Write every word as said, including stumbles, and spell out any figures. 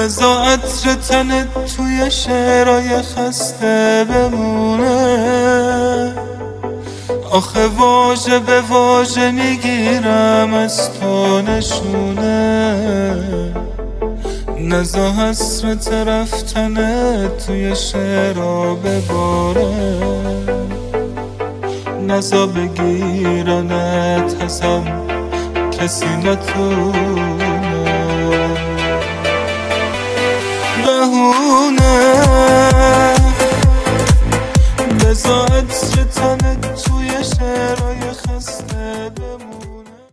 بزا عطر تنت توی شعرهای خسته بمونه. آخه واژه به واژه میگیرم از تو نشونه. نزا حسرت رفتنت توی شعرها بباره. نزا بگیرنت ازم کسی نتونه. بهونه بزا عطر تنت توی شعرهای